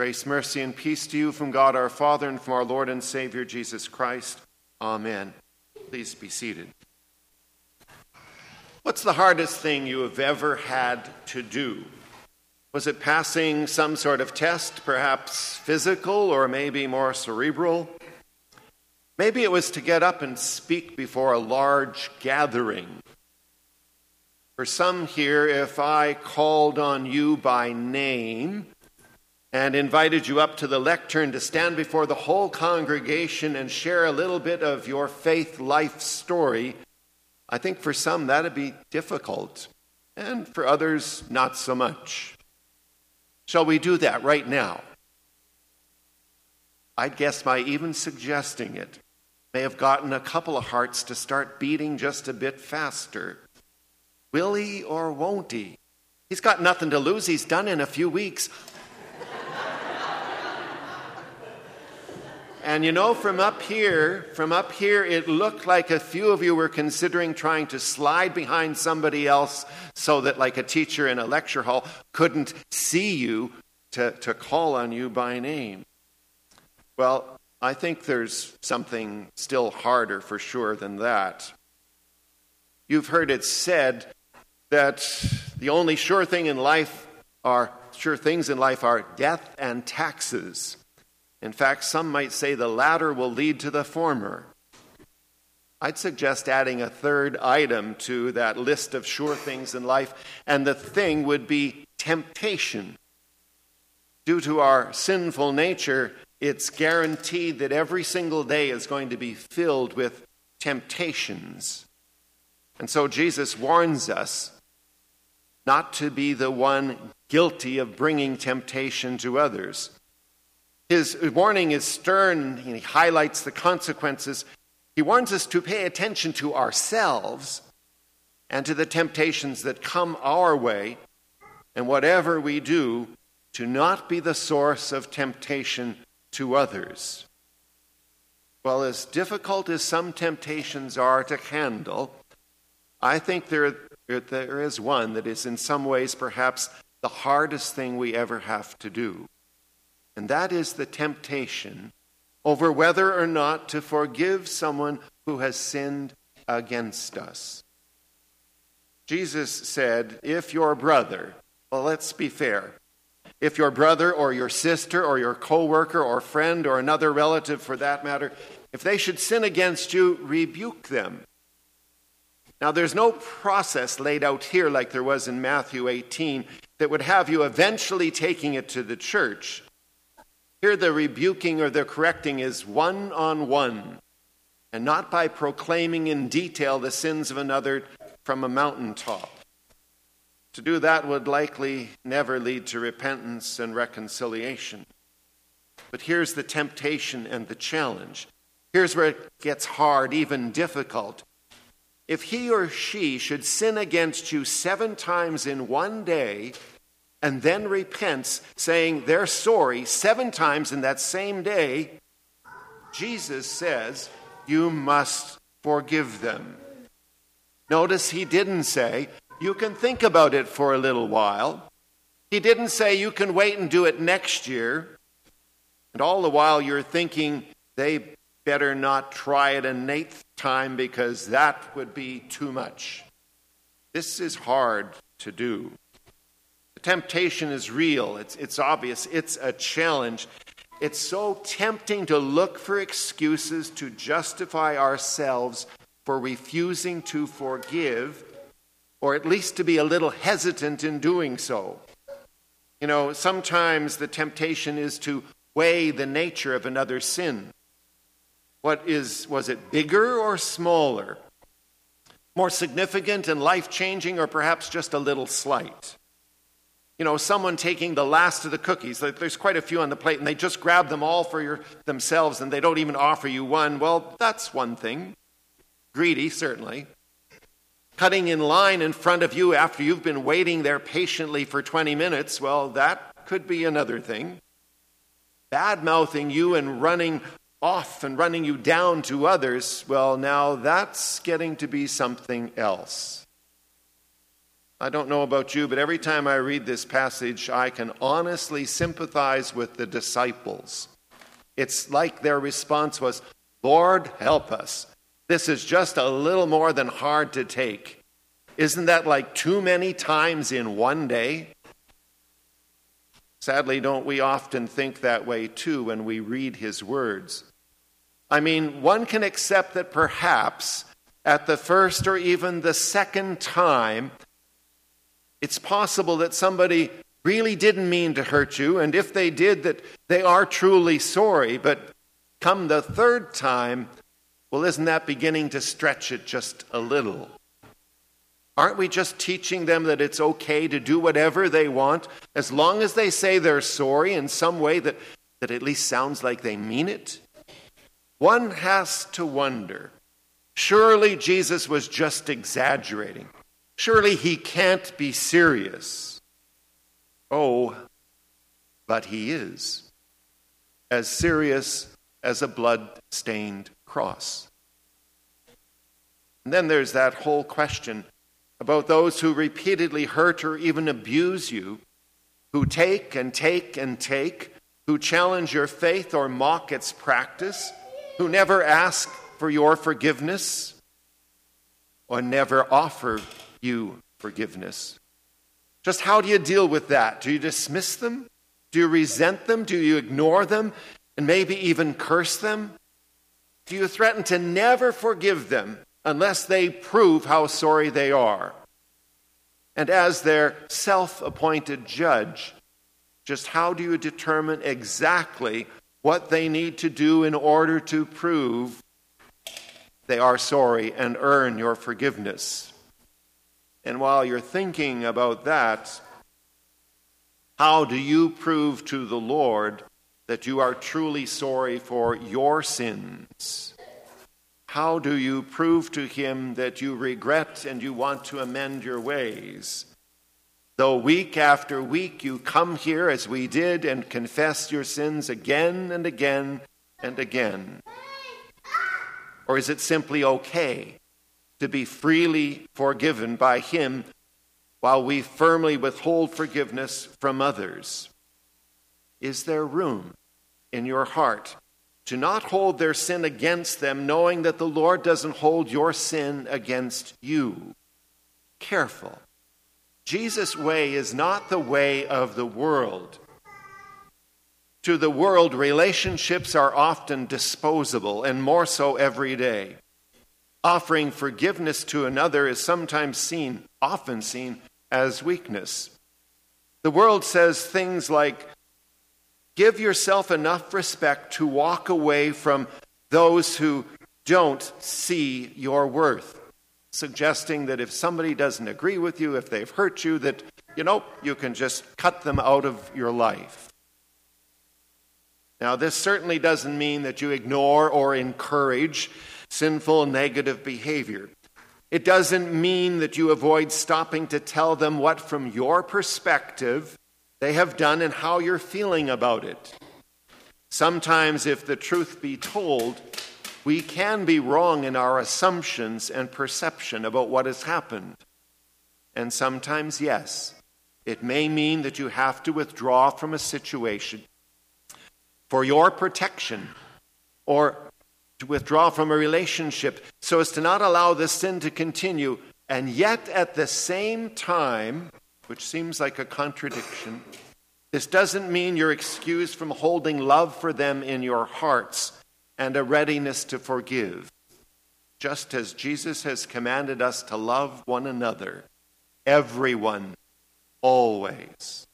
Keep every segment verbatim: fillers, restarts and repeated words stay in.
Grace, mercy, and peace to you from God our Father and from our Lord and Savior Jesus Christ. Amen. Please be seated. What's the hardest thing you have ever had to do? Was it passing some sort of test, perhaps physical or maybe more cerebral? Maybe it was to get up and speak before a large gathering. For some here, if I called on you by name and invited you up to the lectern to stand before the whole congregation and share a little bit of your faith life story, I think for some that'd be difficult, and for others not so much. Shall we do that right now? I'd guess by even suggesting it may have gotten a couple of hearts to start beating just a bit faster. Will he or won't he? He's got nothing to lose. He's done in a few weeks. And you know, from up here, from up here, it looked like a few of you were considering trying to slide behind somebody else so that, like a teacher in a lecture hall, couldn't see you to, to call on you by name. Well, I think there's something still harder for sure than that. You've heard it said that the only sure thing in life are sure things in life are death and taxes. In fact, some might say the latter will lead to the former. I'd suggest adding a third item to that list of sure things in life, and the thing would be temptation. Due to our sinful nature, it's guaranteed that every single day is going to be filled with temptations. And so Jesus warns us not to be the one guilty of bringing temptation to others. His warning is stern. He highlights the consequences. He warns us to pay attention to ourselves and to the temptations that come our way, and whatever we do, to not be the source of temptation to others. Well, as difficult as some temptations are to handle, I think there, there is one that is in some ways perhaps the hardest thing we ever have to do. And that is the temptation over whether or not to forgive someone who has sinned against us. Jesus said, if your brother, well, let's be fair, if your brother or your sister or your coworker or friend or another relative for that matter, if they should sin against you, rebuke them. Now, there's no process laid out here like there was in Matthew eighteen that would have you eventually taking it to the church. Here the rebuking or the correcting is one-on-one, and not by proclaiming in detail the sins of another from a mountaintop. To do that would likely never lead to repentance and reconciliation. But here's the temptation and the challenge. Here's where it gets hard, even difficult. If he or she should sin against you seven times in one day, and then repents, saying they're sorry seven times in that same day, Jesus says you must forgive them. Notice he didn't say, you can think about it for a little while. He didn't say you can wait and do it next year. And all the while you're thinking they better not try it an eighth time because that would be too much. This is hard to do. Temptation is real. It's, it's obvious. It's a challenge. It's so tempting to look for excuses to justify ourselves for refusing to forgive, or at least to be a little hesitant in doing so. You know, sometimes the temptation is to weigh the nature of another sin. What is, was it bigger or smaller? More significant and life-changing, or perhaps just a little slight? You know, someone taking the last of the cookies. There's quite a few on the plate, and they just grab them all for your, themselves, and they don't even offer you one. Well, that's one thing. Greedy, certainly. Cutting in line in front of you after you've been waiting there patiently for twenty minutes, well, that could be another thing. Bad-mouthing you and running off and running you down to others, well, now that's getting to be something else. I don't know about you, but every time I read this passage, I can honestly sympathize with the disciples. It's like their response was, Lord, help us. This is just a little more than hard to take. Isn't that like too many times in one day? Sadly, don't we often think that way too when we read his words? I mean, one can accept that perhaps at the first or even the second time, it's possible that somebody really didn't mean to hurt you, and if they did, that they are truly sorry. But come the third time, well, isn't that beginning to stretch it just a little? Aren't we just teaching them that it's okay to do whatever they want, as long as they say they're sorry in some way that, that at least sounds like they mean it? One has to wonder, surely Jesus was just exaggerating. Surely he can't be serious. Oh, but he is. As serious as a blood-stained cross. And then there's that whole question about those who repeatedly hurt or even abuse you, who take and take and take, who challenge your faith or mock its practice, who never ask for your forgiveness or never offer you forgiveness. Just how do you deal with that? Do you dismiss them? Do you resent them? Do you ignore them? And maybe even curse them? Do you threaten to never forgive them unless they prove how sorry they are? And as their self-appointed judge, just how do you determine exactly what they need to do in order to prove they are sorry and earn your forgiveness? And while you're thinking about that, how do you prove to the Lord that you are truly sorry for your sins? How do you prove to him that you regret and you want to amend your ways? Though week after week you come here as we did and confess your sins again and again and again. Or is it simply okay to be freely forgiven by him while we firmly withhold forgiveness from others? Is there room in your heart to not hold their sin against them, knowing that the Lord doesn't hold your sin against you? Careful. Jesus' way is not the way of the world. To the world, relationships are often disposable, and more so every day. Offering forgiveness to another is sometimes seen, often seen, as weakness. The world says things like, give yourself enough respect to walk away from those who don't see your worth, suggesting that if somebody doesn't agree with you, if they've hurt you, that, you know, you can just cut them out of your life. Now, this certainly doesn't mean that you ignore or encourage sinful, negative behavior. It doesn't mean that you avoid stopping to tell them what, from your perspective, they have done and how you're feeling about it. Sometimes, if the truth be told, we can be wrong in our assumptions and perception about what has happened. And sometimes, yes, it may mean that you have to withdraw from a situation for your protection, or to withdraw from a relationship so as to not allow the sin to continue, and yet at the same time, which seems like a contradiction, this doesn't mean you're excused from holding love for them in your hearts and a readiness to forgive, just as Jesus has commanded us to love one another, everyone, always.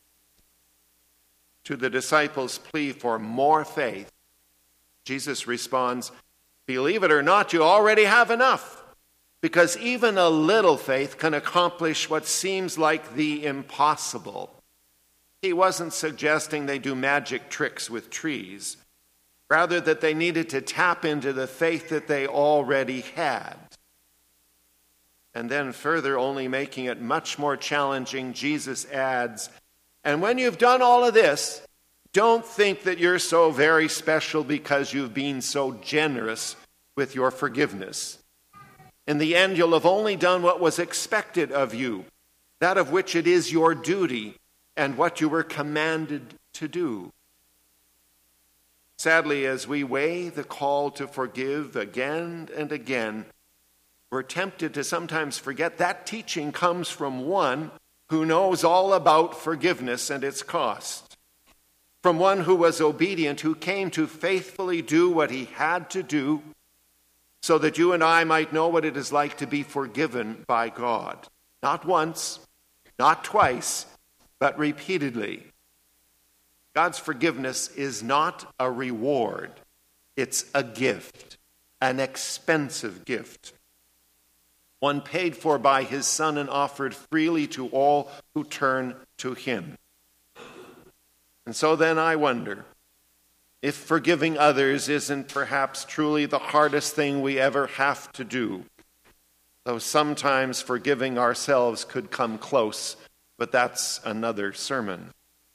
To the disciples' plea for more faith, Jesus responds, believe it or not, you already have enough, because even a little faith can accomplish what seems like the impossible. He wasn't suggesting they do magic tricks with trees, rather that they needed to tap into the faith that they already had. And then further, only making it much more challenging, Jesus adds, and when you've done all of this, don't think that you're so very special because you've been so generous with your forgiveness. In the end, you'll have only done what was expected of you, that of which it is your duty and what you were commanded to do. Sadly, as we weigh the call to forgive again and again, we're tempted to sometimes forget that teaching comes from one who knows all about forgiveness and its cost, from one who was obedient, who came to faithfully do what he had to do so that you and I might know what it is like to be forgiven by God. Not once, not twice, but repeatedly. God's forgiveness is not a reward. It's a gift, an expensive gift, one paid for by his Son and offered freely to all who turn to him. And so then I wonder if forgiving others isn't perhaps truly the hardest thing we ever have to do, though sometimes forgiving ourselves could come close, but that's another sermon.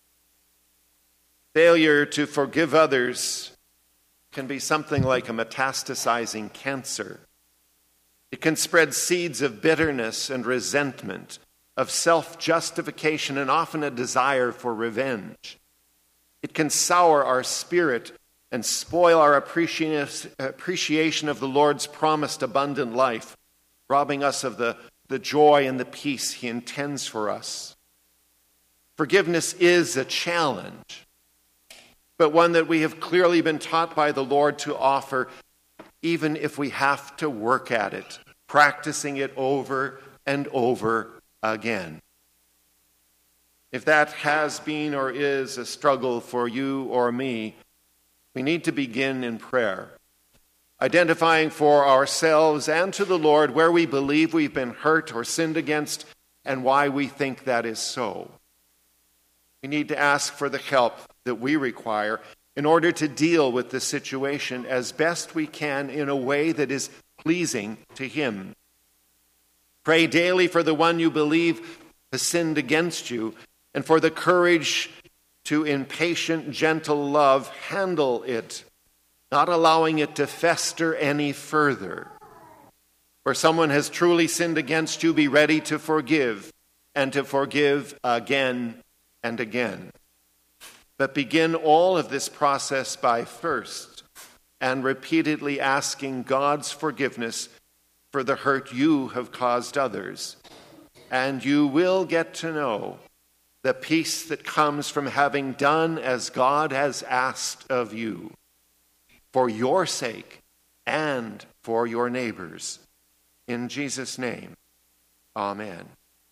Failure to forgive others can be something like a metastasizing cancer. It can spread seeds of bitterness and resentment, of self-justification, and often a desire for revenge. It can sour our spirit and spoil our appreciation of the Lord's promised abundant life, robbing us of the, the joy and the peace he intends for us. Forgiveness is a challenge, but one that we have clearly been taught by the Lord to offer, even if we have to work at it, practicing it over and over again. If that has been or is a struggle for you or me, we need to begin in prayer, identifying for ourselves and to the Lord where we believe we've been hurt or sinned against and why we think that is so. We need to ask for the help that we require in order to deal with the situation as best we can in a way that is pleasing to him. Pray daily for the one you believe has sinned against you, and for the courage to, in patient, gentle love, handle it, not allowing it to fester any further. Where someone has truly sinned against you, be ready to forgive, and to forgive again and again. But begin all of this process by first and repeatedly asking God's forgiveness for the hurt you have caused others. And you will get to know the peace that comes from having done as God has asked of you, for your sake and for your neighbors. In Jesus' name, amen.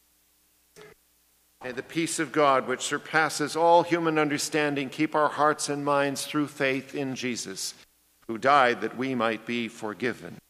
May the peace of God, which surpasses all human understanding, keep our hearts and minds through faith in Jesus, who died that we might be forgiven.